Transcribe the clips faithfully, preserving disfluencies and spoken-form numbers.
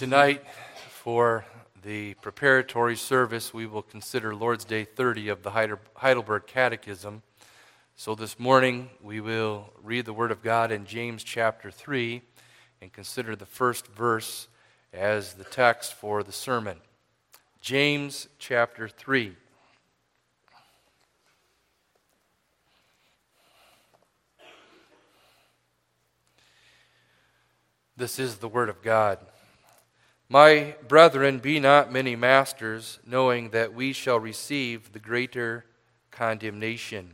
Tonight, for the preparatory service, we will consider Lord's Day thirty of the Heidelberg Catechism. So this morning, we will read the Word of God in James chapter three and consider the first verse as the text for the sermon. James chapter three. This is the Word of God. My brethren, be not many masters, knowing that we shall receive the greater condemnation.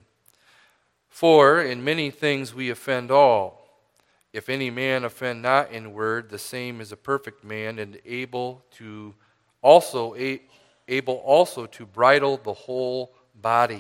For in many things we offend all. If any man offend not in word, the same is a perfect man, and able to also able also to bridle the whole body.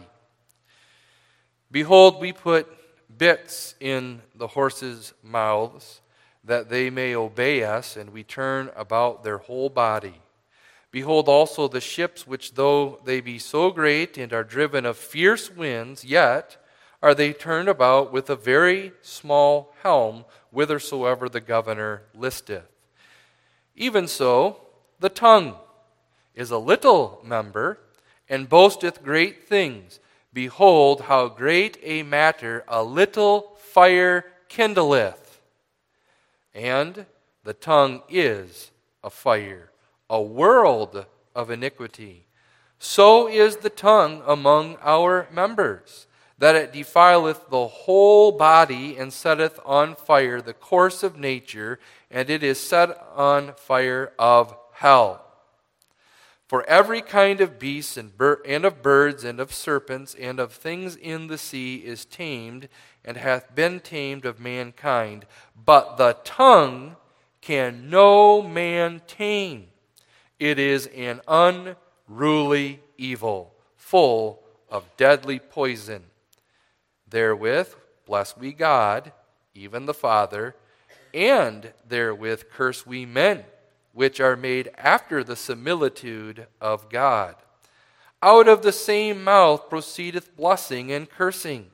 Behold, we put bits in the horses' mouths, that they may obey us, and we turn about their whole body. Behold also the ships, which though they be so great and are driven of fierce winds, yet are they turned about with a very small helm, whithersoever the governor listeth. Even so, the tongue is a little member, and boasteth great things. Behold, how great a matter a little fire kindleth. And the tongue is a fire, a world of iniquity. So is the tongue among our members, that it defileth the whole body, and setteth on fire the course of nature, and it is set on fire of hell. For every kind of beasts, and, bir- and of birds, and of serpents, and of things in the sea is tamed, and hath been tamed of mankind. But the tongue can no man tame. It is an unruly evil, full of deadly poison. Therewith bless we God, even the Father, and therewith curse we men, which are made after the similitude of God. Out of the same mouth proceedeth blessing and cursing.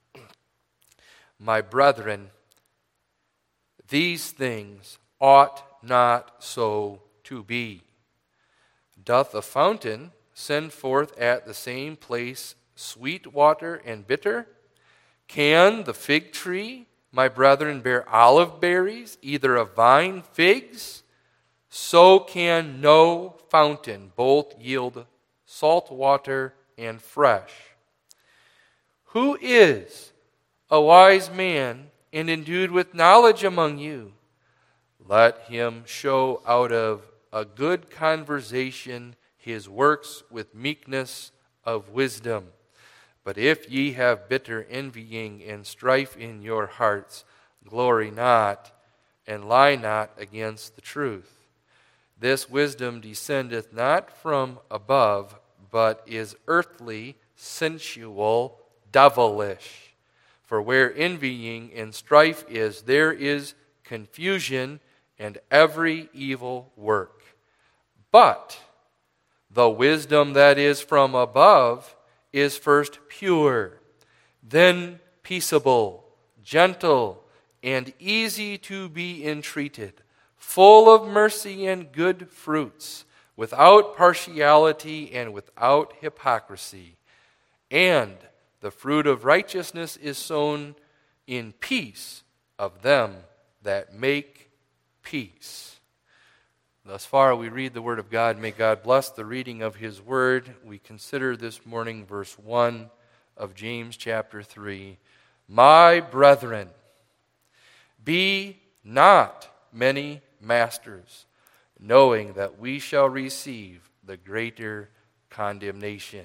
My brethren, these things ought not so to be. Doth a fountain send forth at the same place sweet water and bitter? Can the fig tree, my brethren, bear olive berries, either of vine figs? So can no fountain both yield salt water and fresh. Who is a wise man and endued with knowledge among you? Let him show out of a good conversation his works with meekness of wisdom. But if ye have bitter envying and strife in your hearts, glory not, and lie not against the truth. This wisdom descendeth not from above, but is earthly, sensual, devilish. For where envying and strife is, there is confusion and every evil work. But the wisdom that is from above is first pure, then peaceable, gentle, and easy to be entreated, full of mercy and good fruits, without partiality and without hypocrisy. And the fruit of righteousness is sown in peace of them that make peace. Thus far we read the Word of God. May God bless the reading of His Word. We consider this morning verse one of James chapter three. My brethren, be not many masters, knowing that we shall receive the greater condemnation.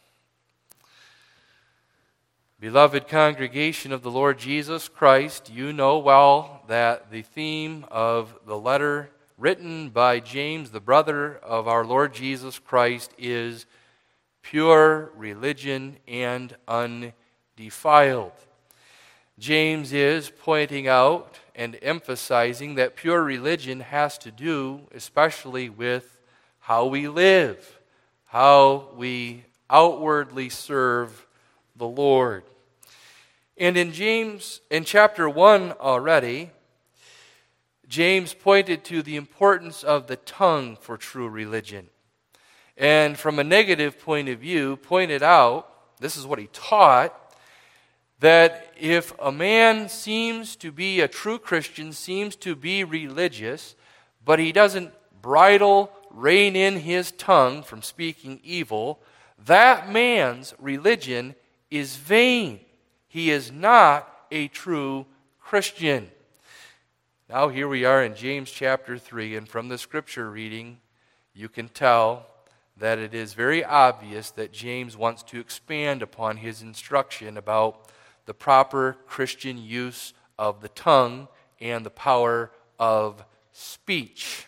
Beloved congregation of the Lord Jesus Christ, you know well that the theme of the letter written by James, the brother of our Lord Jesus Christ, is pure religion and undefiled. James is pointing out and emphasizing that pure religion has to do especially with how we live, how we outwardly serve the Lord. And in James, in chapter one already, James pointed to the importance of the tongue for true religion. And from a negative point of view, pointed out, this is what he taught, that if a man seems to be a true Christian, seems to be religious, but he doesn't bridle, rein in his tongue from speaking evil, that man's religion is vain. He is not a true Christian. Now here we are in James chapter three, and from the scripture reading, you can tell that it is very obvious that James wants to expand upon his instruction about the proper Christian use of the tongue and the power of speech.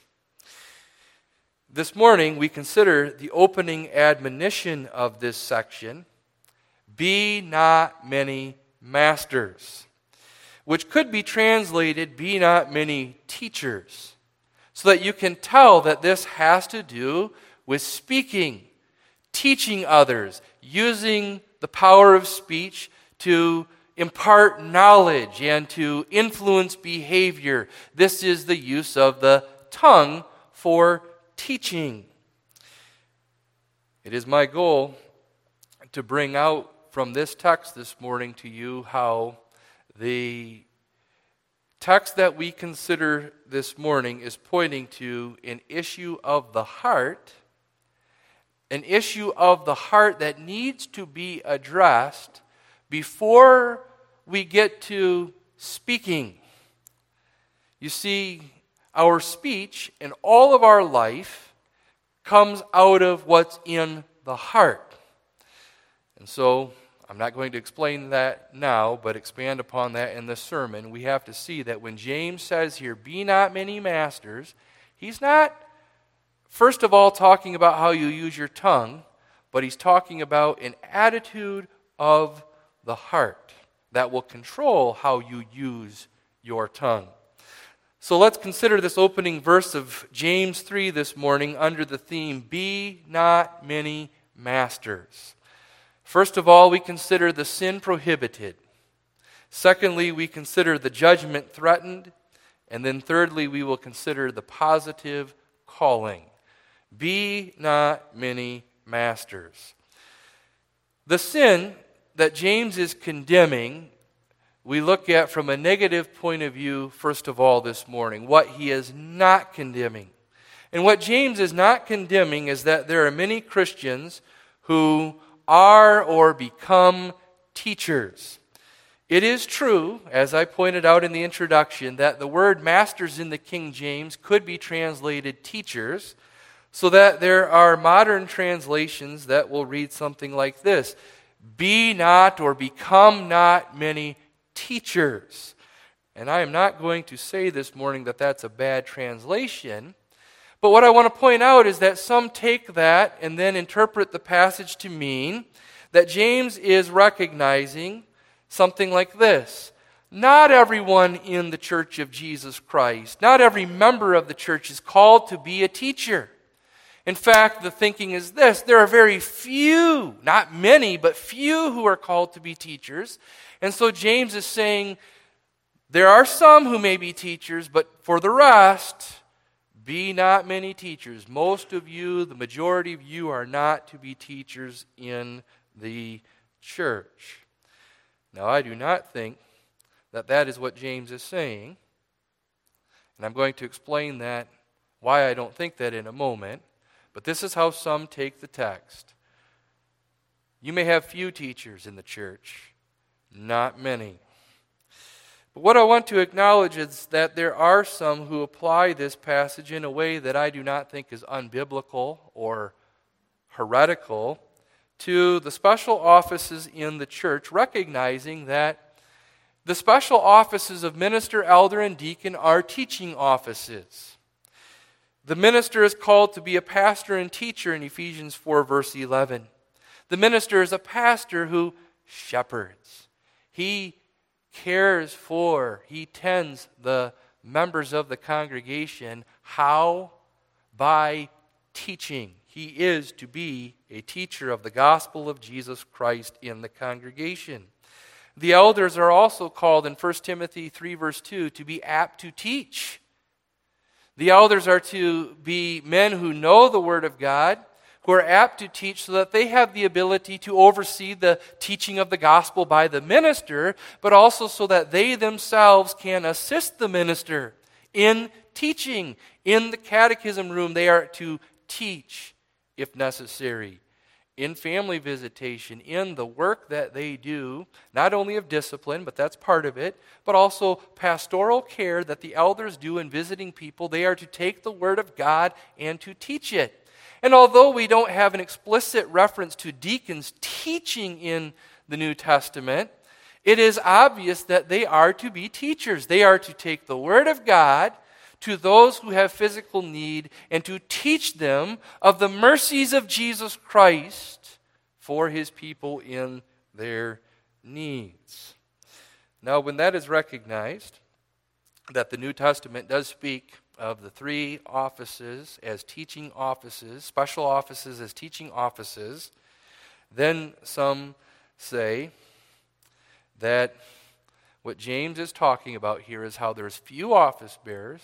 This morning, we consider the opening admonition of this section, "Be not many masters," which could be translated, "Be not many teachers," so that you can tell that this has to do with speaking, teaching others, using the power of speech to impart knowledge and to influence behavior. This is the use of the tongue for teaching. It is my goal to bring out from this text this morning to you how the text that we consider this morning is pointing to an issue of the heart, an issue of the heart that needs to be addressed before we get to speaking. You see, our speech and all of our life comes out of what's in the heart. And so, I'm not going to explain that now, but expand upon that in the sermon. We have to see that when James says here, "Be not many masters," he's not, first of all, talking about how you use your tongue, but he's talking about an attitude of the heart that will control how you use your tongue. So let's consider this opening verse of James three this morning under the theme, "Be not many masters." First of all, we consider the sin prohibited. Secondly, we consider the judgment threatened. And then thirdly, we will consider the positive calling. Be not many masters. The sin that James is condemning, we look at from a negative point of view, first of all, this morning. What he is not condemning. And what James is not condemning is that there are many Christians who are or become teachers. It is true, as I pointed out in the introduction, that the word masters in the King James could be translated teachers, so that there are modern translations that will read something like this: "Be not or become not many teachers." And I am not going to say this morning that that's a bad translation, but what I want to point out is that some take that and then interpret the passage to mean that James is recognizing something like this: not everyone in the church of Jesus Christ, not every member of the church is called to be a teacher. In fact, the thinking is this: there are very few, not many, but few who are called to be teachers. And so James is saying there are some who may be teachers, but for the rest, be not many teachers. Most of you, the majority of you, are not to be teachers in the church. Now, I do not think that that is what James is saying. And I'm going to explain that, why I don't think that in a moment. But this is how some take the text. You may have few teachers in the church, not many. But what I want to acknowledge is that there are some who apply this passage in a way that I do not think is unbiblical or heretical to the special offices in the church, recognizing that the special offices of minister, elder, and deacon are teaching offices. The minister is called to be a pastor and teacher in Ephesians four, verse eleven. The minister is a pastor who shepherds. He cares for, he tends the members of the congregation. How? By teaching. He is to be a teacher of the gospel of Jesus Christ in the congregation. The elders are also called in First Timothy three, verse two, to be apt to teach The elders are to be men who know the Word of God, who are apt to teach so that they have the ability to oversee the teaching of the gospel by the minister, but also so that they themselves can assist the minister in teaching. In the catechism room, they are to teach if necessary. In family visitation, in the work that they do, not only of discipline, but that's part of it, but also pastoral care that the elders do in visiting people. They are to take the Word of God and to teach it. And although we don't have an explicit reference to deacons teaching in the New Testament, it is obvious that they are to be teachers. They are to take the Word of God to those who have physical need and to teach them of the mercies of Jesus Christ for His people in their needs. Now, when that is recognized, that the New Testament does speak of the three offices as teaching offices, special offices as teaching offices, then some say that what James is talking about here is how there's few office bearers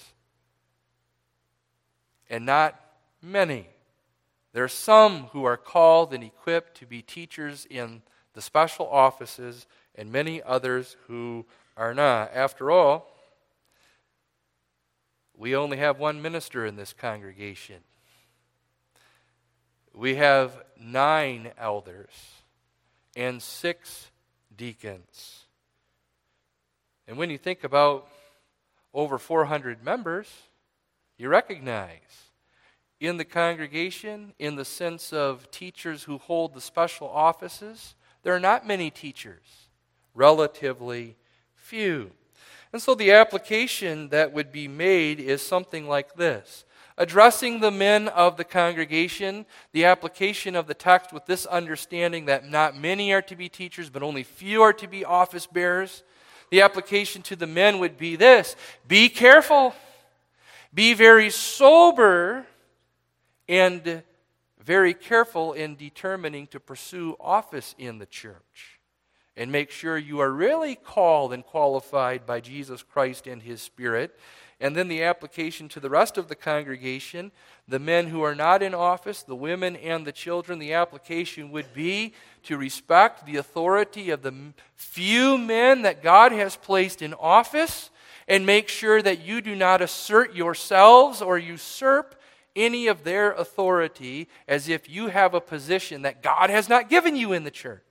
and not many. There are some who are called and equipped to be teachers in the special offices, and many others who are not. After all, we only have one minister in this congregation. We have nine elders and six deacons. And when you think about over four hundred members, you recognize in the congregation, in the sense of teachers who hold the special offices, there are not many teachers, relatively few. And so the application that would be made is something like this. Addressing the men of the congregation, the application of the text with this understanding that not many are to be teachers, but only few are to be office bearers. The application to the men would be this: be careful, be very sober, and very careful in determining to pursue office in the church. And make sure you are really called and qualified by Jesus Christ and His Spirit. And then the application to the rest of the congregation, the men who are not in office, the women and the children, the application would be to respect the authority of the few men that God has placed in office, and make sure that you do not assert yourselves or usurp any of their authority as if you have a position that God has not given you in the church.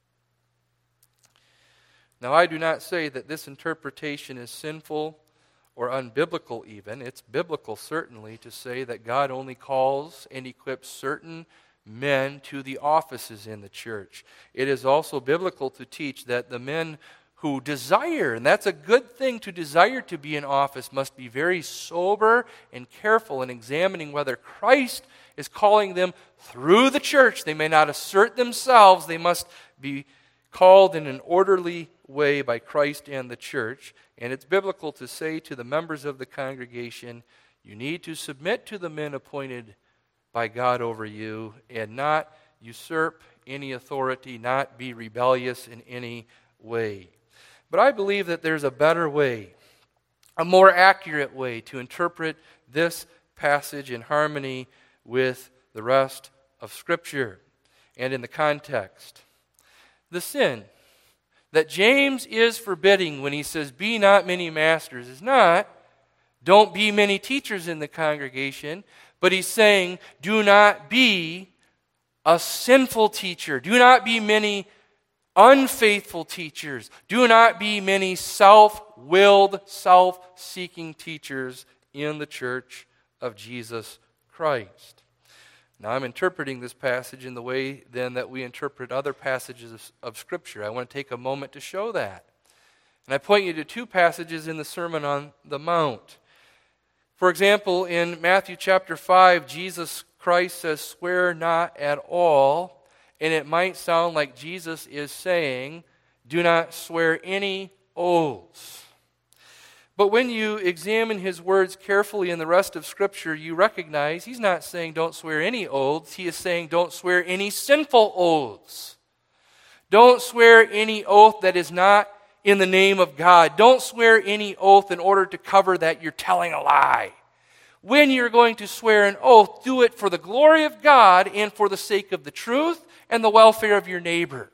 Now, I do not say that this interpretation is sinful or unbiblical even. It's biblical, certainly, to say that God only calls and equips certain men to the offices in the church. It is also biblical to teach that the men who desire, and that's a good thing to desire to be in office, must be very sober and careful in examining whether Christ is calling them through the church. They may not assert themselves. They must be called in an orderly way by Christ and the church. And it's biblical to say to the members of the congregation, you need to submit to the men appointed by God over you and not usurp any authority, not be rebellious in any way. But I believe that there's a better way, a more accurate way to interpret this passage in harmony with the rest of Scripture and in the context. The sin that James is forbidding when he says, be not many masters, is not, don't be many teachers in the congregation, but he's saying, do not be a sinful teacher. Do not be many unfaithful teachers. Do not be many self-willed, self-seeking teachers in the church of Jesus Christ. Now, I'm interpreting this passage in the way, then, that we interpret other passages of, of Scripture. I want to take a moment to show that. And I point you to two passages in the Sermon on the Mount. For example, in Matthew chapter five, Jesus Christ says, swear not at all. And it might sound like Jesus is saying, do not swear any oaths. But when you examine his words carefully in the rest of Scripture, you recognize he's not saying don't swear any oaths. He is saying don't swear any sinful oaths. Don't swear any oath that is not in the name of God. Don't swear any oath in order to cover that you're telling a lie. When you're going to swear an oath, do it for the glory of God and for the sake of the truth and the welfare of your neighbor.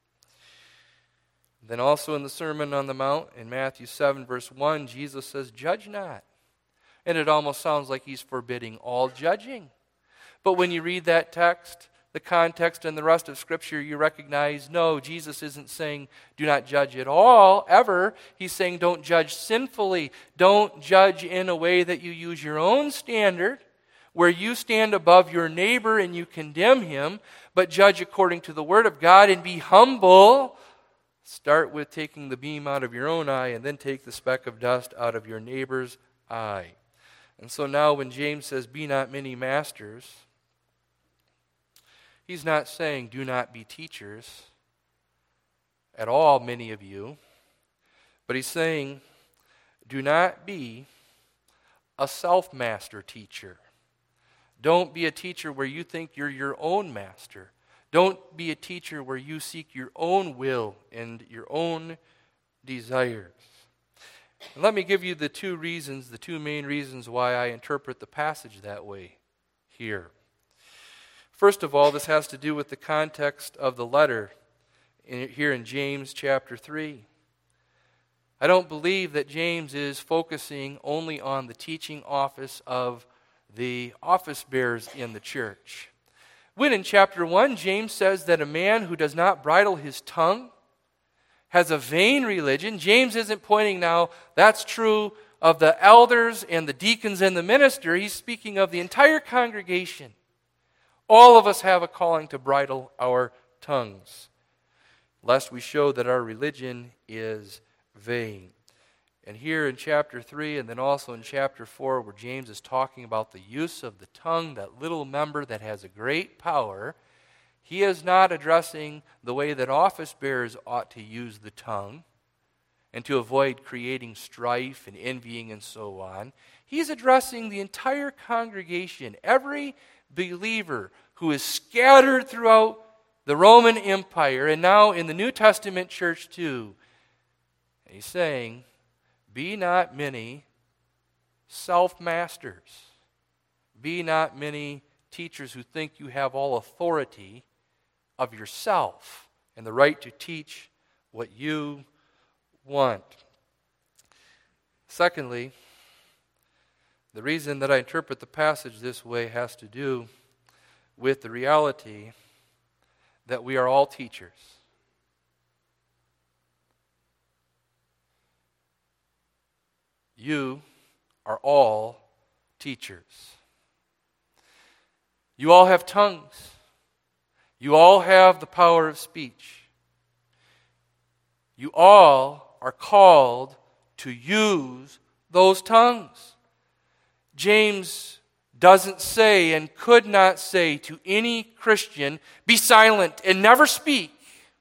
Then also in the Sermon on the Mount, in Matthew seven, verse one, Jesus says, judge not. And it almost sounds like he's forbidding all judging. But when you read that text, the context and the rest of Scripture, you recognize, no, Jesus isn't saying do not judge at all, ever. He's saying don't judge sinfully. Don't judge in a way that you use your own standard, where you stand above your neighbor and you condemn him, but judge according to the Word of God and be humble. Start with taking the beam out of your own eye and then take the speck of dust out of your neighbor's eye. And so now when James says, be not many masters, he's not saying do not be teachers at all, many of you. But he's saying do not be a self-master teacher. Don't be a teacher where you think you're your own master. Don't be a teacher where you seek your own will and your own desires. And let me give you the two reasons, the two main reasons why I interpret the passage that way here. First of all, this has to do with the context of the letter in, here in James chapter three. I don't believe that James is focusing only on the teaching office of the office bearers in the church. When in chapter one, James says that a man who does not bridle his tongue has a vain religion, James isn't pointing now, that's true of the elders and the deacons and the minister. He's speaking of the entire congregation. All of us have a calling to bridle our tongues, lest we show that our religion is vain. And here in chapter three and then also in chapter four, where James is talking about the use of the tongue, that little member that has a great power, he is not addressing the way that office bearers ought to use the tongue and to avoid creating strife and envying and so on. He's addressing the entire congregation, every believer who is scattered throughout the Roman Empire and now in the New Testament church too. And he's saying, be not many self-masters. Be not many teachers who think you have all authority of yourself and the right to teach what you want. Secondly, the reason that I interpret the passage this way has to do with the reality that we are all teachers. You are all teachers. You all have tongues. You all have the power of speech. You all are called to use those tongues. James doesn't say and could not say to any Christian, be silent and never speak.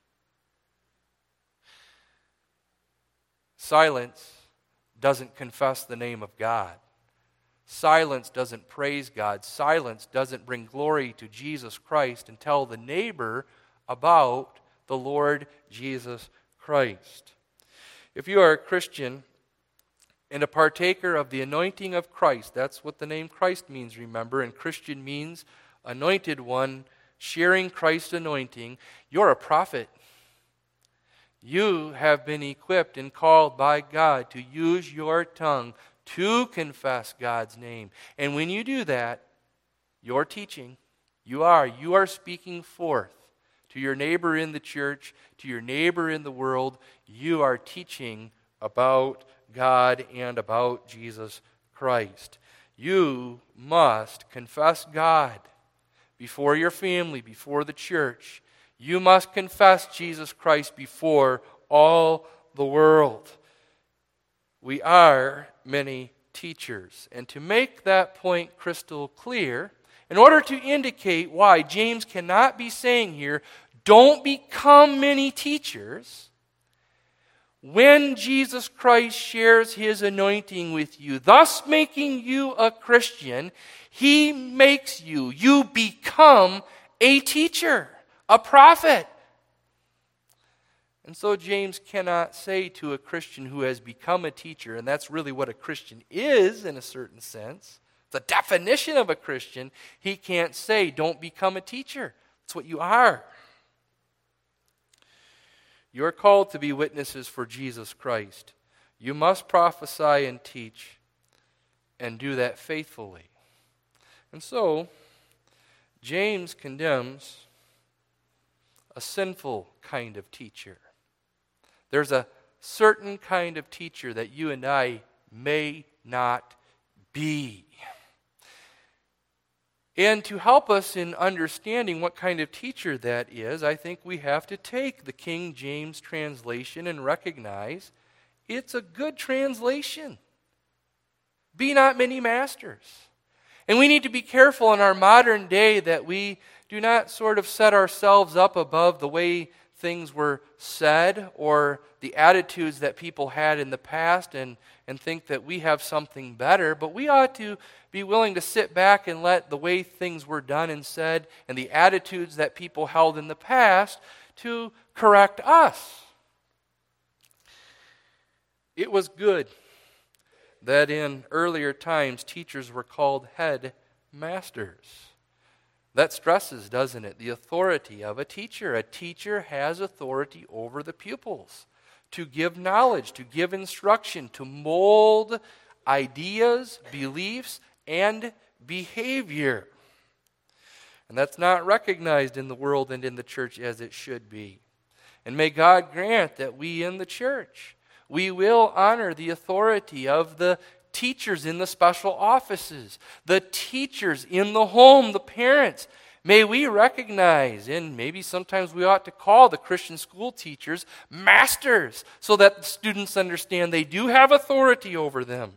Silence doesn't confess the name of God. Silence doesn't praise God. Silence doesn't bring glory to Jesus Christ and tell the neighbor about the Lord Jesus Christ. If you are a Christian and a partaker of the anointing of Christ, that's what the name Christ means, remember, and Christian means anointed one, sharing Christ's anointing, you're a prophet. You have been equipped and called by God to use your tongue to confess God's name. And when you do that, you're teaching. You are. You are speaking forth to your neighbor in the church, to your neighbor in the world. You are teaching about God and about Jesus Christ. You must confess God before your family, before the church. You must confess Jesus Christ before all the world. We are many teachers. And to make that point crystal clear, in order to indicate why James cannot be saying here, don't become many teachers, when Jesus Christ shares his anointing with you, thus making you a Christian, he makes you, you become a teacher, a prophet. And so James cannot say to a Christian who has become a teacher, and that's really what a Christian is in a certain sense, the definition of a Christian, he can't say, don't become a teacher. It's what you are. You are called to be witnesses for Jesus Christ. You must prophesy and teach and do that faithfully. And so, James condemns a sinful kind of teacher. There's a certain kind of teacher that you and I may not be. And to help us in understanding what kind of teacher that is, I think we have to take the King James translation and recognize it's a good translation. Be not many masters. And we need to be careful in our modern day that we do not sort of set ourselves up above the way things were said or the attitudes that people had in the past and, and think that we have something better. But we ought to be willing to sit back and let the way things were done and said and the attitudes that people held in the past to correct us. It was good that in earlier times teachers were called head masters. That stresses, doesn't it, the authority of a teacher. A teacher has authority over the pupils to give knowledge, to give instruction, to mold ideas, beliefs, and behavior. And that's not recognized in the world and in the church as it should be. And may God grant that we in the church, we will honor the authority of the teachers in the special offices, the teachers in the home, the parents. May we recognize, and maybe sometimes we ought to call the Christian school teachers masters, so that the students understand they do have authority over them.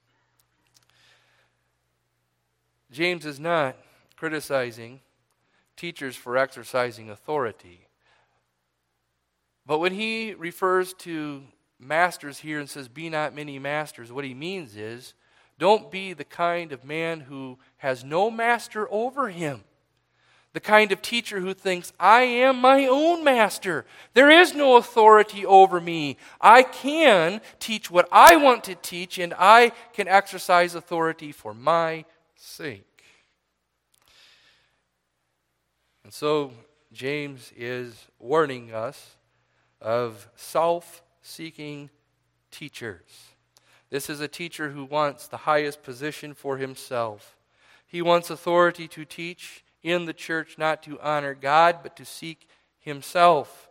James is not criticizing teachers for exercising authority. But when he refers to masters here and says, be not many masters, what he means is, don't be the kind of man who has no master over him. The kind of teacher who thinks, I am my own master. There is no authority over me. I can teach what I want to teach, and I can exercise authority for my sake. And so James is warning us of self-seeking teachers. This is a teacher who wants the highest position for himself. He wants authority to teach in the church, not to honor God, but to seek himself.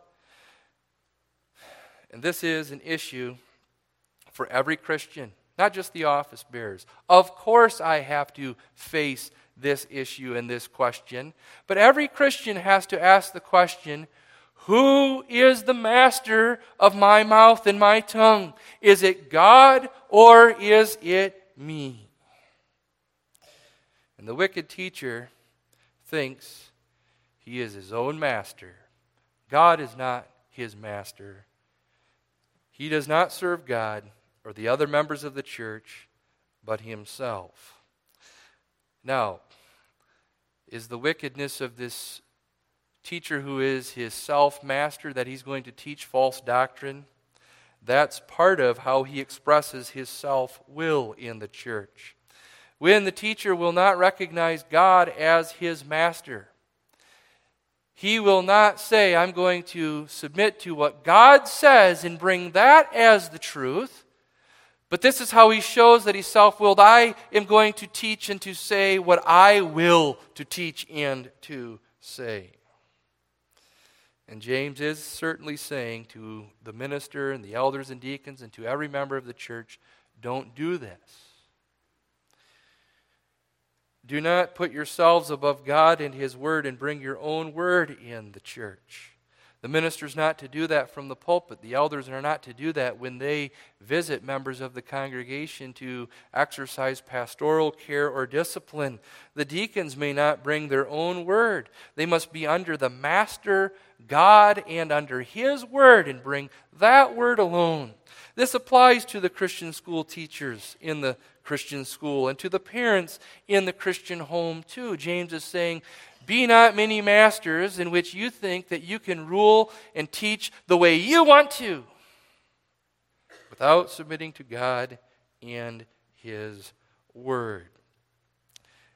And this is an issue for every Christian, not just the office bearers. Of course I have to face this issue and this question, but every Christian has to ask the question, who is the master of my mouth and my tongue? Is it God or is it me? And the wicked teacher thinks he is his own master. God is not his master. He does not serve God or the other members of the church, but himself. Now, is the wickedness of this teacher who is his self-master that he's going to teach false doctrine? That's part of how he expresses his self-will in the church. When the teacher will not recognize God as his master, he will not say, I'm going to submit to what God says and bring that as the truth. But this is how he shows that he's self-willed. I am going to teach and to say what I will to teach and to say. And James is certainly saying to the minister and the elders and deacons and to every member of the church, don't do this. Do not put yourselves above God and his word and bring your own word in the church. The minister's not to do that from the pulpit. The elders are not to do that when they visit members of the congregation to exercise pastoral care or discipline. The deacons may not bring their own word. They must be under the master God and under his word and bring that word alone. This applies to the Christian school teachers in the Christian school and to the parents in the Christian home too. James is saying, be not many masters in which you think that you can rule and teach the way you want to without submitting to God and his word.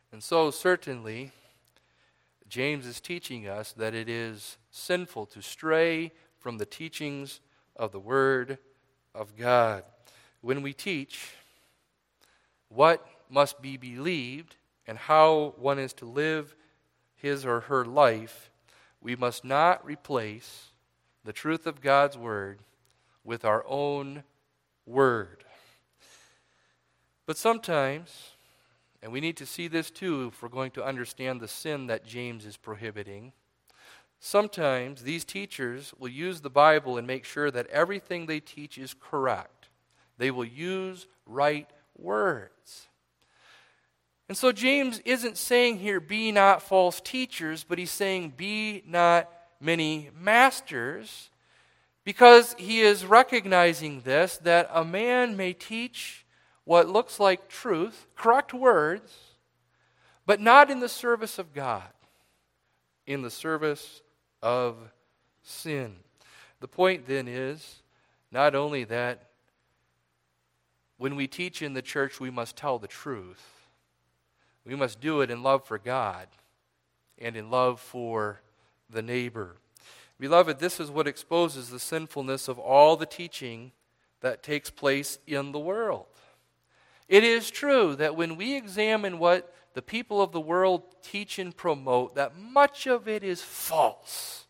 And so certainly, James is teaching us that it is sinful to stray from the teachings of the Word of God. When we teach what must be believed and how one is to live his or her life, we must not replace the truth of God's Word with our own word. But sometimes, and we need to see this too if we're going to understand the sin that James is prohibiting, sometimes these teachers will use the Bible and make sure that everything they teach is correct. They will use right words. And so James isn't saying here, be not false teachers, but he's saying, be not many masters, because he is recognizing this, that a man may teach what looks like truth, correct words, but not in the service of God, in the service of sin. The point then is not only that when we teach in the church we must tell the truth, we must do it in love for God and in love for the neighbor. Beloved, this is what exposes the sinfulness of all the teaching that takes place in the world. It is true that when we examine what the people of the world teach and promote, that much of it is false.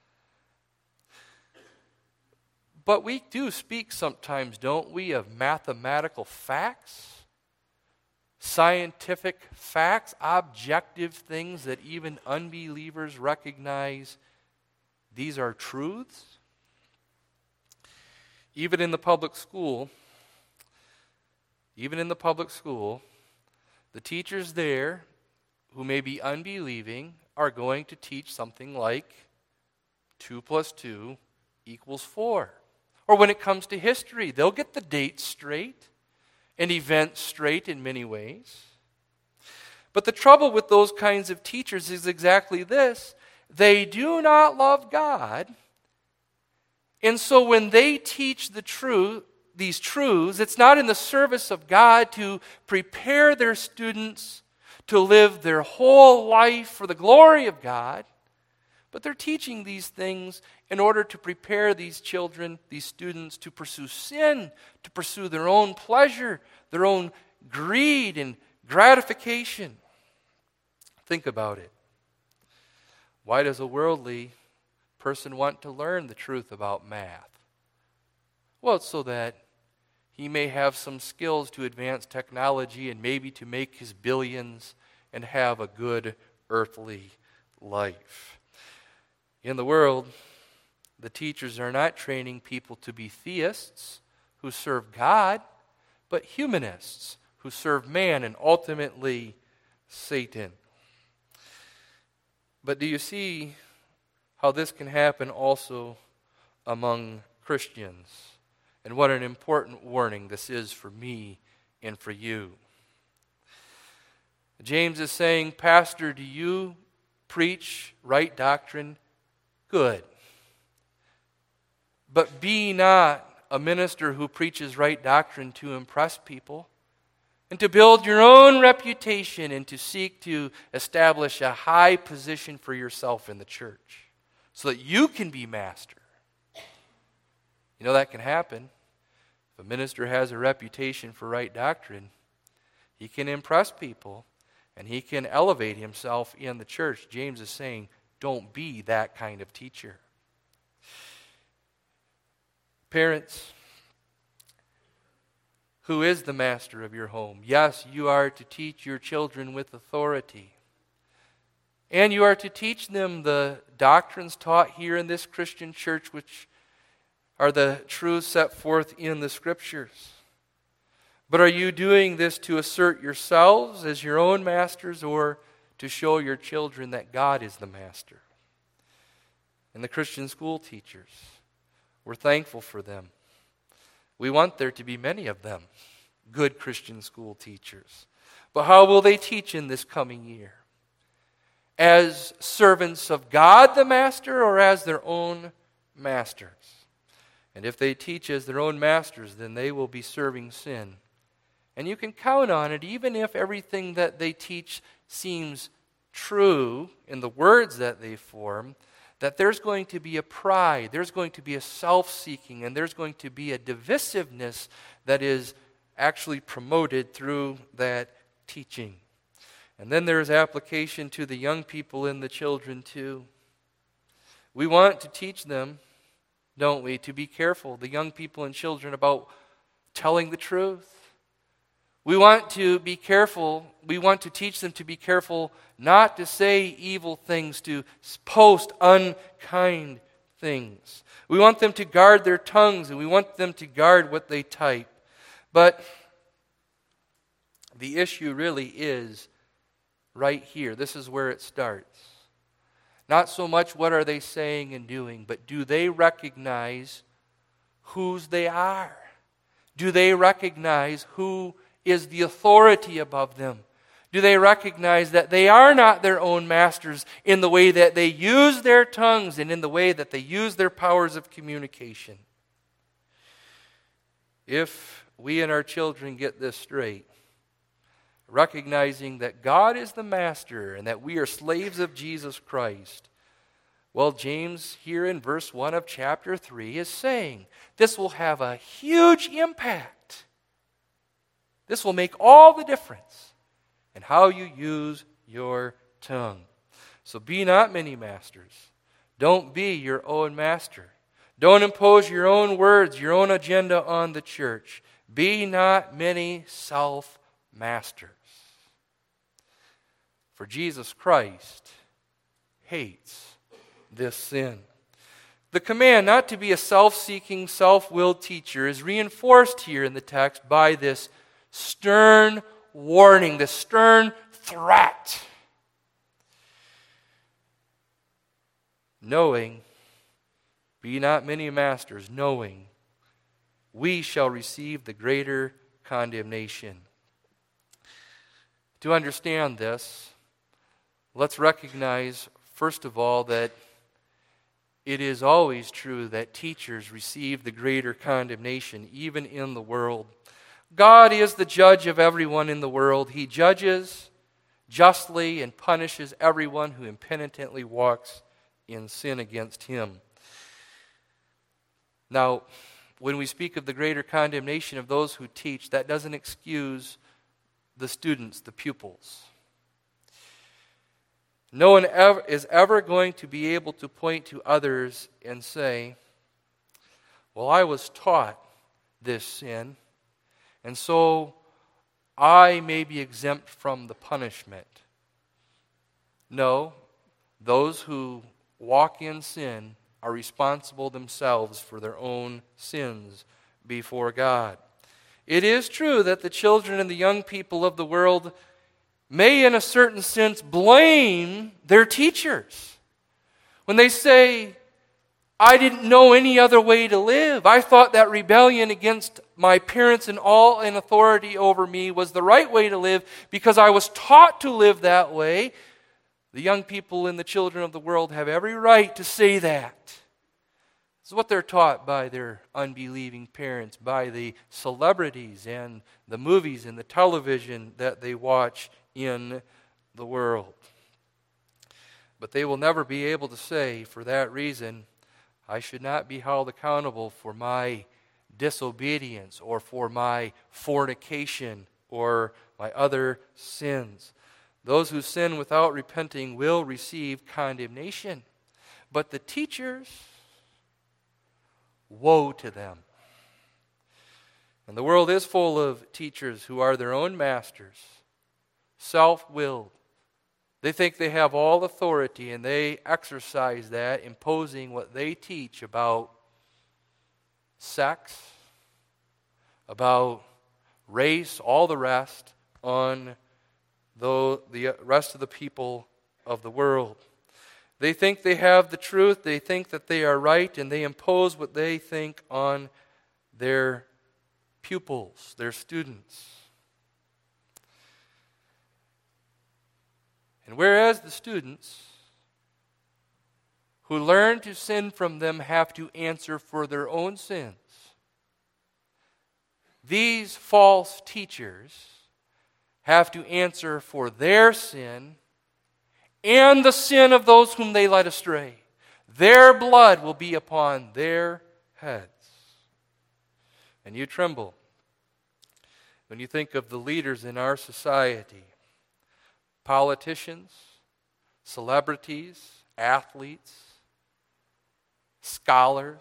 But we do speak sometimes, don't we, of mathematical facts, scientific facts, objective things that even unbelievers recognize these are truths. Even in the public school, even in the public school, the teachers there who may be unbelieving are going to teach something like two plus two equals four. Or when it comes to history, they'll get the dates straight and events straight in many ways. But the trouble with those kinds of teachers is exactly this. They do not love God. And so when they teach the truth, these truths, it's not in the service of God to prepare their students to live their whole life for the glory of God, but they're teaching these things in order to prepare these children, these students, to pursue sin, to pursue their own pleasure, their own greed and gratification. Think about it. Why does a worldly person want to learn the truth about math? Well, it's so that he may have some skills to advance technology and maybe to make his billions and have a good earthly life. In the world, the teachers are not training people to be theists who serve God, but humanists who serve man and ultimately Satan. But do you see how this can happen also among Christians? And what an important warning this is for me and for you. James is saying, Pastor, do you preach right doctrine? Good. But be not a minister who preaches right doctrine to impress people and to build your own reputation and to seek to establish a high position for yourself in the church so that you can be master. You know that can happen. If a minister has a reputation for right doctrine, he can impress people and he can elevate himself in the church. James is saying, don't be that kind of teacher. Parents, who is the master of your home? Yes, you are to teach your children with authority. And you are to teach them the doctrines taught here in this Christian church, which are the truths set forth in the Scriptures. But are you doing this to assert yourselves as your own masters or to show your children that God is the master? And the Christian school teachers, we're thankful for them. We want there to be many of them, good Christian school teachers. But how will they teach in this coming year? As servants of God the Master or as their own masters? And if they teach as their own masters, then they will be serving sin And you can count on it, even if everything that they teach seems true in the words that they form, that there's going to be a pride, there's going to be a self-seeking, and there's going to be a divisiveness that is actually promoted through that teaching. And then there's application to the young people and the children too. We want to teach them, don't we, to be careful, the young people and children, about telling the truth. We want to be careful, we want to teach them to be careful not to say evil things, to post unkind things. We want them to guard their tongues, and we want them to guard what they type. But the issue really is right here. This is where it starts. Not so much what are they saying and doing, but do they recognize whose they are? Do they recognize who is the authority above them? Do they recognize that they are not their own masters in the way that they use their tongues and in the way that they use their powers of communication? If we and our children get this straight, recognizing that God is the master and that we are slaves of Jesus Christ, well, James here in verse one of chapter three is saying this will have a huge impact. This will make all the difference in how you use your tongue. So be not many masters. Don't be your own master. Don't impose your own words, your own agenda on the church. Be not many self-masters. For Jesus Christ hates this sin. The command not to be a self-seeking, self-willed teacher is reinforced here in the text by this stern warning, this stern threat. Knowing, be not many masters, knowing we shall receive the greater condemnation. To understand this, let's recognize, first of all, that it is always true that teachers receive the greater condemnation, even in the world. God is the judge of everyone in the world. He judges justly and punishes everyone who impenitently walks in sin against Him. Now, when we speak of the greater condemnation of those who teach, that doesn't excuse the students, the pupils. No one ever, is ever going to be able to point to others and say, well, I was taught this sin, and so I may be exempt from the punishment. No, those who walk in sin are responsible themselves for their own sins before God. It is true that the children and the young people of the world may, in a certain sense, blame their teachers. When they say, I didn't know any other way to live. I thought that rebellion against my parents and all in authority over me was the right way to live because I was taught to live that way. The young people and the children of the world have every right to say that. This is what they're taught by their unbelieving parents, by the celebrities and the movies and the television that they watch in the world. But they will never be able to say, for that reason, I should not be held accountable for my disobedience or for my fornication or my other sins. Those who sin without repenting will receive condemnation. But the teachers, woe to them. And the world is full of teachers who are their own masters, self-willed. They think they have all authority and they exercise that, imposing what they teach about sex, about race, all the rest on the, the rest of the people of the world. They think they have the truth, they think that they are right, and they impose what they think on their pupils, their students. And whereas the students who learn to sin from them have to answer for their own sins, these false teachers have to answer for their sin and the sin of those whom they led astray. Their blood will be upon their heads. And you tremble when you think of the leaders in our society, politicians, celebrities, athletes, scholars.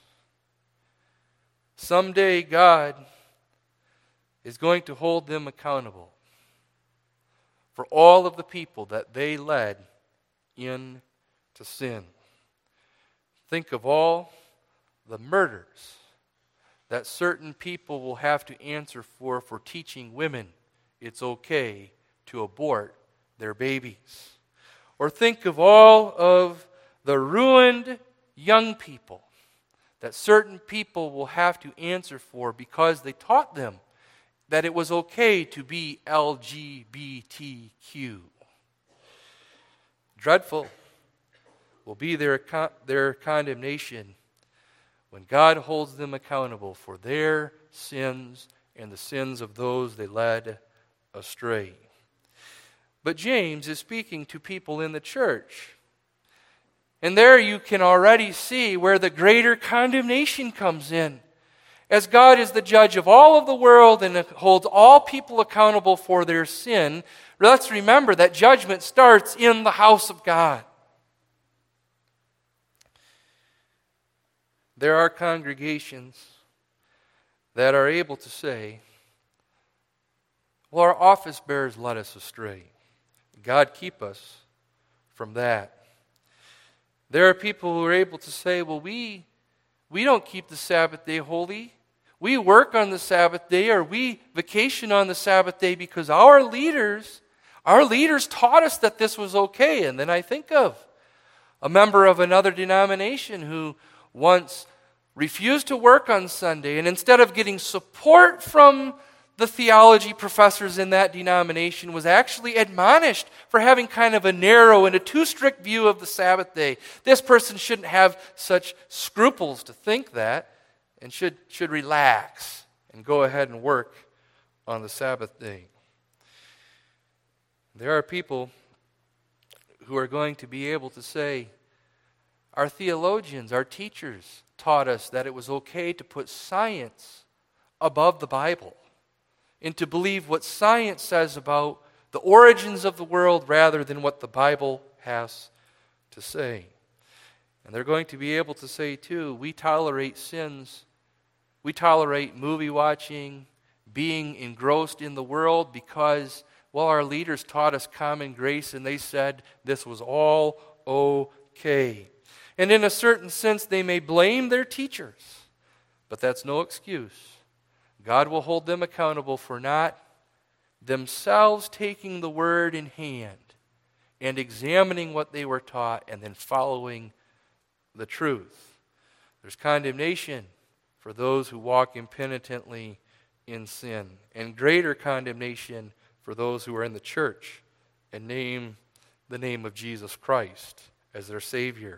Someday God is going to hold them accountable for all of the people that they led into sin. Think of all the murders that certain people will have to answer for for teaching women it's okay to abort their babies. Or think of all of the ruined young people that certain people will have to answer for because they taught them that it was okay to be L G B T Q. Dreadful will be their, their condemnation when God holds them accountable for their sins and the sins of those they led astray. But James is speaking to people in the church. And there you can already see where the greater condemnation comes in. As God is the judge of all of the world and holds all people accountable for their sin, let's remember that judgment starts in the house of God. There are congregations that are able to say, well, our office bearers led us astray. God keep us from that. There are people who are able to say, well, we, we don't keep the Sabbath day holy. We work on the Sabbath day or we vacation on the Sabbath day because our leaders, our leaders taught us that this was okay. And then I think of a member of another denomination who once refused to work on Sunday, and instead of getting support from the theology professors in that denomination, was actually admonished for having kind of a narrow and a too strict view of the Sabbath day. This person shouldn't have such scruples to think that, and should, should relax and go ahead and work on the Sabbath day. There are people who are going to be able to say, our theologians, our teachers, taught us that it was okay to put science above the Bible and to believe what science says about the origins of the world rather than what the Bible has to say. And they're going to be able to say, too, we tolerate sins. We tolerate movie watching, being engrossed in the world because, well, our leaders taught us common grace and they said this was all okay. And in a certain sense, they may blame their teachers, but that's no excuse. God will hold them accountable for not themselves taking the word in hand and examining what they were taught and then following the truth. There's condemnation for those who walk impenitently in sin, and greater condemnation for those who are in the church and name the name of Jesus Christ as their Savior.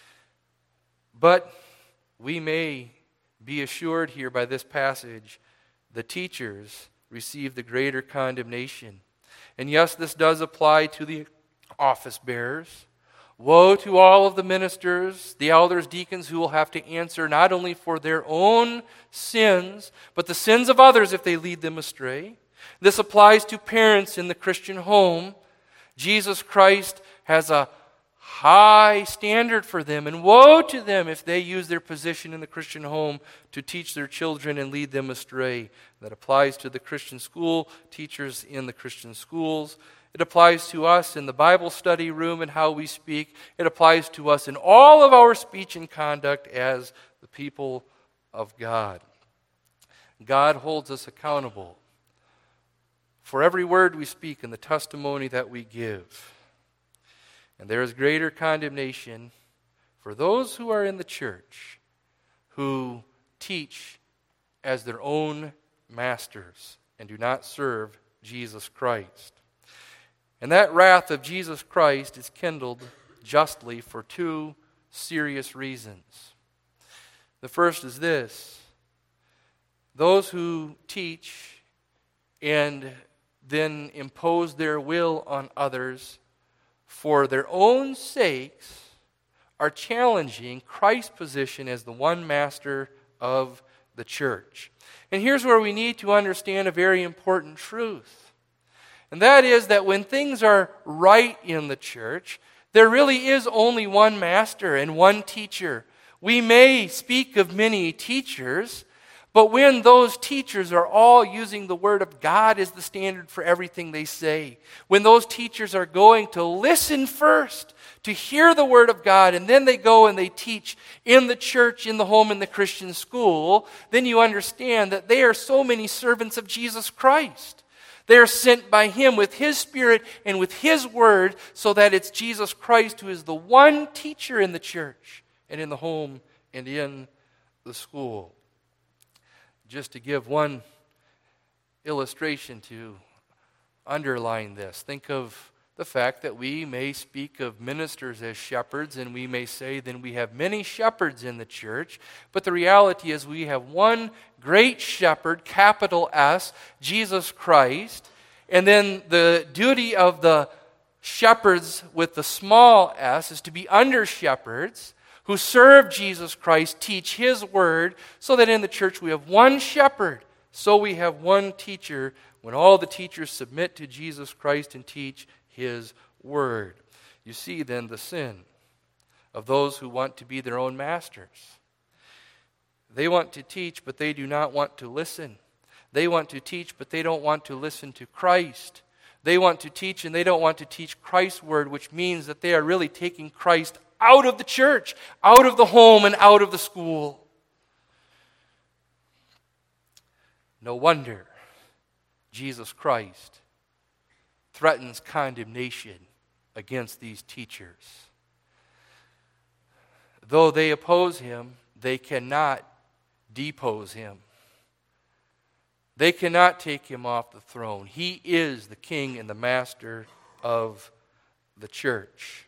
But we may be assured here by this passage, the teachers receive the greater condemnation. And yes, this does apply to the office bearers. Woe to all of the ministers, the elders, deacons who will have to answer not only for their own sins, but the sins of others if they lead them astray. This applies to parents in the Christian home. Jesus Christ has a high standard for them, and woe to them if they use their position in the Christian home to teach their children and lead them astray. That applies to the Christian school teachers in the Christian schools. It applies to us in the Bible study room and how we speak. It applies to us in all of our speech and conduct as the people of God. God holds us accountable for every word we speak and the testimony that we give. And there is greater condemnation for those who are in the church who teach as their own masters and do not serve Jesus Christ. And that wrath of Jesus Christ is kindled justly for two serious reasons. The first is this: those who teach and then impose their will on others for their own sakes are challenging Christ's position as the one master of the church. And here's where we need to understand a very important truth. And that is that when things are right in the church, there really is only one master and one teacher. We may speak of many teachers, but when those teachers are all using the Word of God as the standard for everything they say, when those teachers are going to listen first, to hear the Word of God, and then they go and they teach in the church, in the home, in the Christian school, then you understand that they are so many servants of Jesus Christ. They are sent by Him with His Spirit and with His Word, so that it's Jesus Christ who is the one teacher in the church and in the home and in the school. Just to give one illustration to underline this, think of the fact that we may speak of ministers as shepherds, and we may say then we have many shepherds in the church, but the reality is we have one great shepherd, capital S, Jesus Christ, and then the duty of the shepherds with the small s is to be under shepherds who serve Jesus Christ, teach His word, so that in the church we have one shepherd, so we have one teacher when all the teachers submit to Jesus Christ and teach His word. You see then the sin of those who want to be their own masters. They want to teach, but they do not want to listen. They want to teach, but they don't want to listen to Christ. They want to teach, and they don't want to teach Christ's word, which means that they are really taking Christ out of the church, out of the home, and out of the school. No wonder Jesus Christ threatens condemnation against these teachers. Though they oppose Him, they cannot depose Him. They cannot take Him off the throne. He is the King and the Master of the church.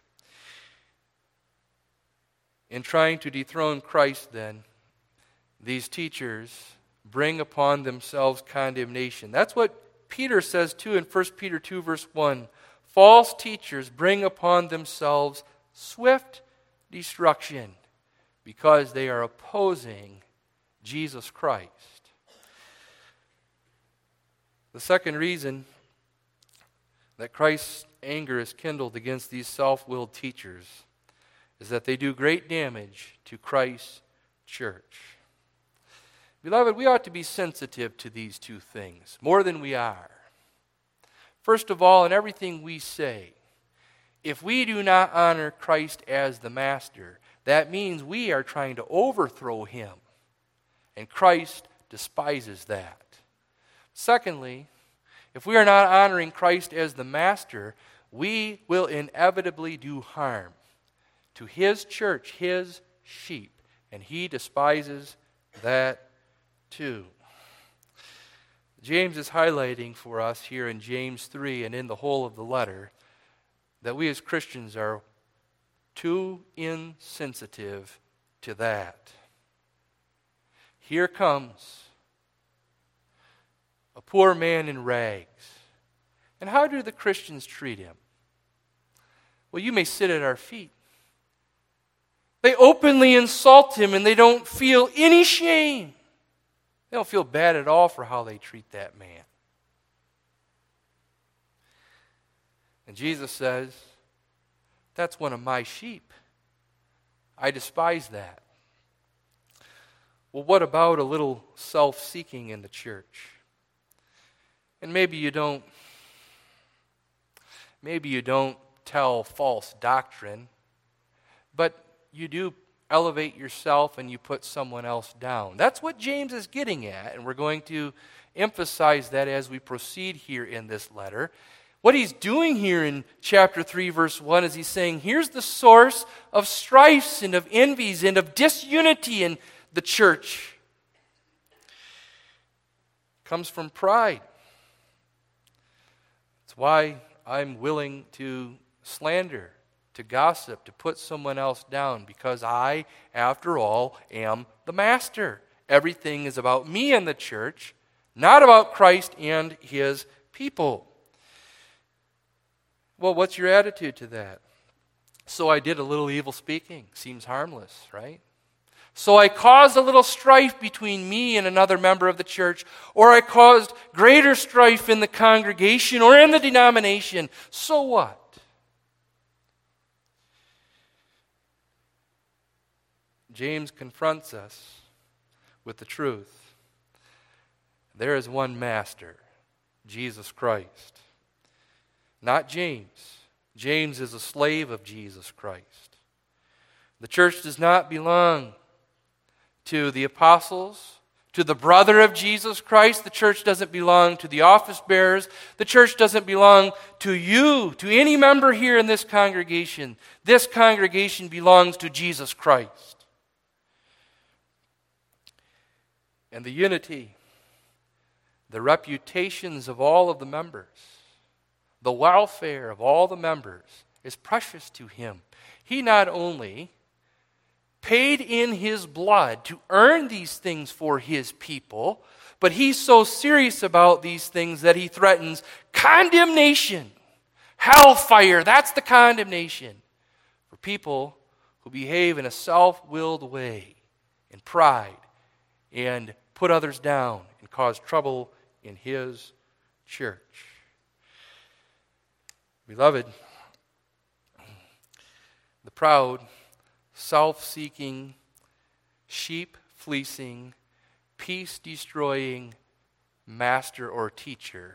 In trying to dethrone Christ, then, these teachers bring upon themselves condemnation. That's what Peter says too in First Peter two, verse one. False teachers bring upon themselves swift destruction because they are opposing Jesus Christ. The second reason that Christ's anger is kindled against these self-willed teachers is that they do great damage to Christ's church. Beloved, we ought to be sensitive to these two things more than we are. First of all, in everything we say, if we do not honor Christ as the master, that means we are trying to overthrow Him, and Christ despises that. Secondly, if we are not honoring Christ as the master, we will inevitably do harm to His church, His sheep, and He despises that too. James is highlighting for us here in James three and in the whole of the letter that we as Christians are too insensitive to that. Here comes a poor man in rags. And how do the Christians treat him? Well, you may sit at our feet. They openly insult him and they don't feel any shame. They don't feel bad at all for how they treat that man. And Jesus says, that's one of my sheep. I despise that. Well, what about a little self-seeking in the church? And maybe you don't, maybe you don't tell false doctrine, but you do elevate yourself and you put someone else down. That's what James is getting at, and we're going to emphasize that as we proceed here in this letter. What he's doing here in chapter three, verse one, is he's saying, here's the source of strifes and of envies and of disunity in the church. It comes from pride. It's why I'm willing to slander, to gossip, to put someone else down, because I, after all, am the master, Everything is about me and the church, not about Christ and his people. Well, what's your attitude to that? So I did a little evil speaking. Seems harmless, right? So I caused a little strife between me and another member of the church, or I caused greater strife in the congregation or in the denomination. So what? James confronts us with the truth. There is one master, Jesus Christ. Not James. James is a slave of Jesus Christ. The church does not belong to the apostles, to the brother of Jesus Christ. The church doesn't belong to the office bearers. The church doesn't belong to you, to any member here in this congregation. This congregation belongs to Jesus Christ. And the unity, the reputations of all of the members, the welfare of all the members is precious to him. He not only paid in his blood to earn these things for his people, but he's so serious about these things that he threatens condemnation, hellfire. That's the condemnation for people who behave in a self-willed way, in pride, and put others down and cause trouble in his church. Beloved, the proud, self-seeking, sheep-fleecing, peace-destroying master or teacher,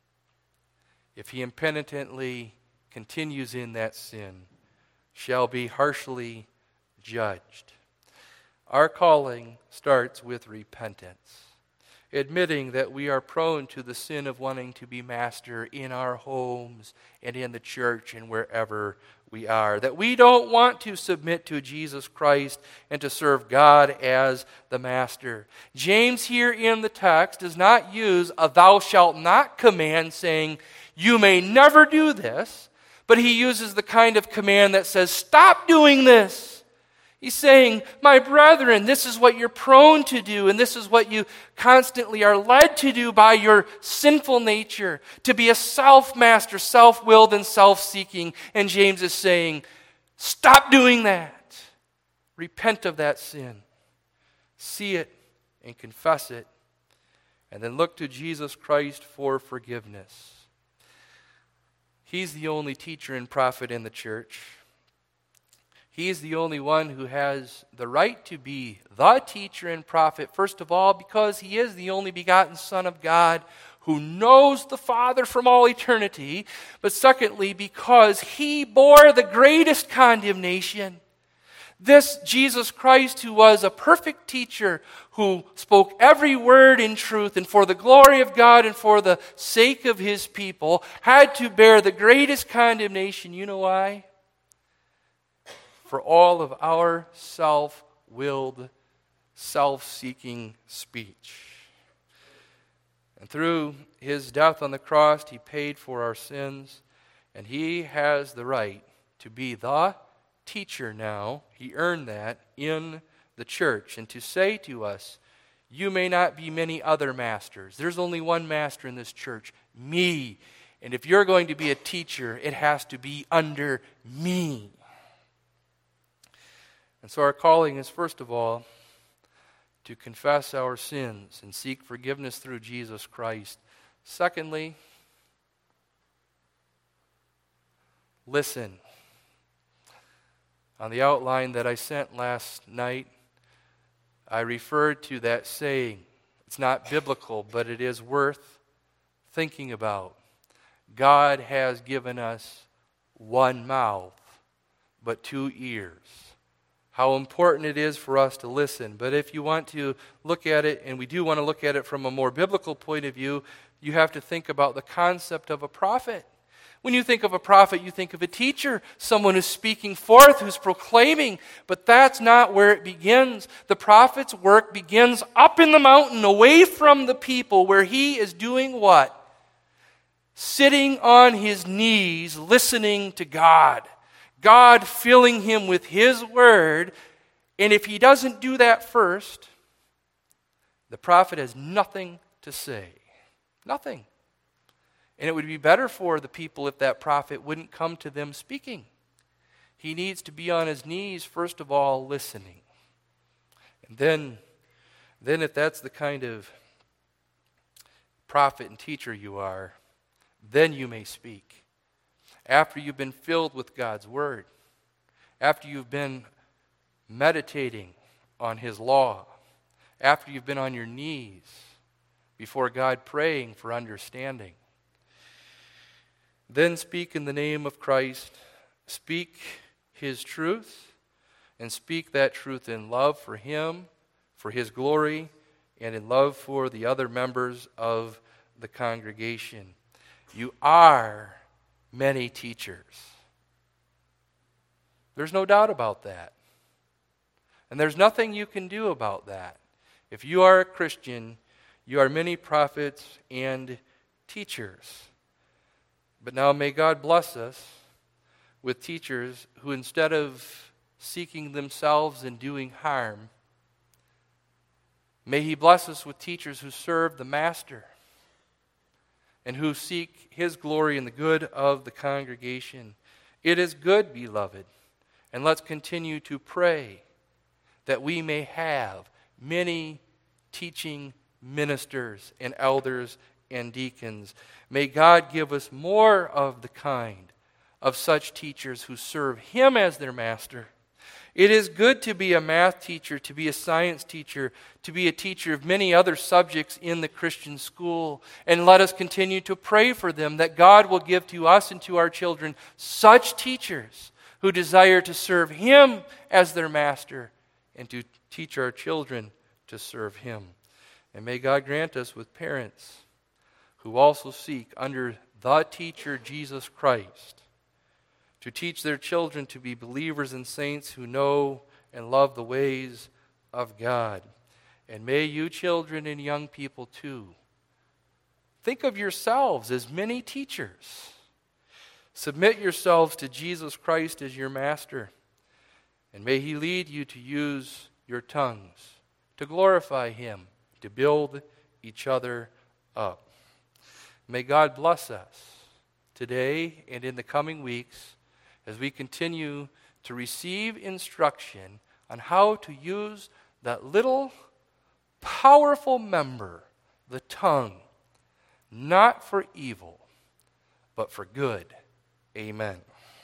if he impenitently continues in that sin, shall be harshly judged. Our calling starts with repentance, admitting that we are prone to the sin of wanting to be master in our homes and in the church and wherever we are, that we don't want to submit to Jesus Christ and to serve God as the master. James here in the text does not use a thou shalt not command saying, you may never do this, but he uses the kind of command that says, stop doing this. He's saying, my brethren, this is what you're prone to do, and this is what you constantly are led to do by your sinful nature, to be a self-master, self-willed, and self-seeking. And James is saying, stop doing that. Repent of that sin. See it and confess it, and then look to Jesus Christ for forgiveness. He's the only teacher and prophet in the church. He is the only one who has the right to be the teacher and prophet, first of all, because he is the only begotten Son of God who knows the Father from all eternity, but secondly, because he bore the greatest condemnation. This Jesus Christ, who was a perfect teacher, who spoke every word in truth and for the glory of God and for the sake of his people, had to bear the greatest condemnation. You know why? For all of our self-willed, self-seeking speech. And through his death on the cross, he paid for our sins, and he has the right to be the teacher now. He earned that in the church. And to say to us, you may not be many other masters. There's only one master in this church, me. And if you're going to be a teacher, it has to be under me. And so our calling is, first of all, to confess our sins and seek forgiveness through Jesus Christ. Secondly, listen. On the outline that I sent last night, I referred to that saying. It's not biblical, but it is worth thinking about. God has given us one mouth, but two ears. How important it is for us to listen. But if you want to look at it, and we do want to look at it from a more biblical point of view, you have to think about the concept of a prophet. When you think of a prophet, you think of a teacher, someone who's speaking forth, who's proclaiming. But that's not where it begins. The prophet's work begins up in the mountain, away from the people, where he is doing what? Sitting on his knees, listening to God. God filling him with his word. And if he doesn't do that first, the prophet has nothing to say. Nothing. And it would be better for the people if that prophet wouldn't come to them speaking. He needs to be on his knees, first of all, listening. And then, then if that's the kind of prophet and teacher you are, then you may speak. After you've been filled with God's word, after you've been meditating on his law, after you've been on your knees before God praying for understanding, then speak in the name of Christ, speak his truth, and speak that truth in love for him, for his glory, and in love for the other members of the congregation. You are many teachers. There's no doubt about that. And there's nothing you can do about that. If you are a Christian, you are many prophets and teachers. But now may God bless us with teachers who, instead of seeking themselves and doing harm, may he bless us with teachers who serve the Master and who seek his glory and the good of the congregation. It is good, beloved, and let's continue to pray that we may have many teaching ministers and elders and deacons. May God give us more of the kind of such teachers who serve him as their master. It is good to be a math teacher, to be a science teacher, to be a teacher of many other subjects in the Christian school. And let us continue to pray for them, that God will give to us and to our children such teachers who desire to serve him as their master and to teach our children to serve him. And may God grant us with parents who also seek under the teacher Jesus Christ to teach their children to be believers and saints who know and love the ways of God. And may you children and young people too think of yourselves as many teachers. Submit yourselves to Jesus Christ as your master. And may he lead you to use your tongues to glorify him, to build each other up. May God bless us today and in the coming weeks as we continue to receive instruction on how to use that little powerful member, the tongue, not for evil, but for good. Amen.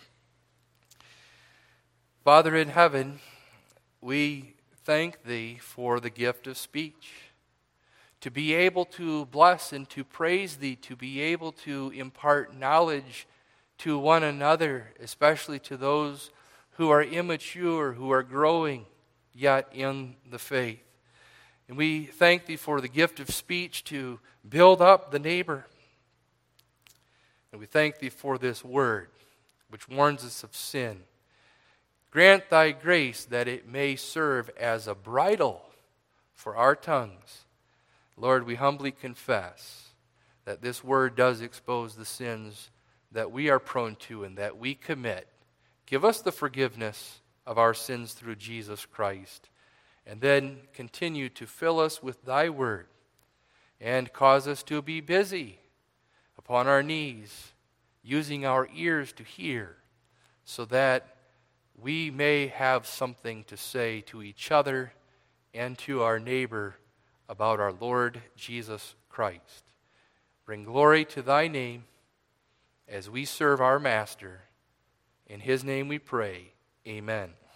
Father in heaven, we thank thee for the gift of speech, to be able to bless and to praise thee, to be able to impart knowledge to one another, especially to those who are immature, who are growing yet in the faith. And we thank thee for the gift of speech to build up the neighbor. And we thank thee for this word, which warns us of sin. Grant thy grace that it may serve as a bridle for our tongues. Lord, we humbly confess that this word does expose the sins that we are prone to and that we commit. Give us the forgiveness of our sins through Jesus Christ. And then continue to fill us with thy word and cause us to be busy upon our knees, using our ears to hear, so that we may have something to say to each other and to our neighbor about our Lord Jesus Christ. Bring glory to thy name as we serve our Master. In his name we pray. Amen.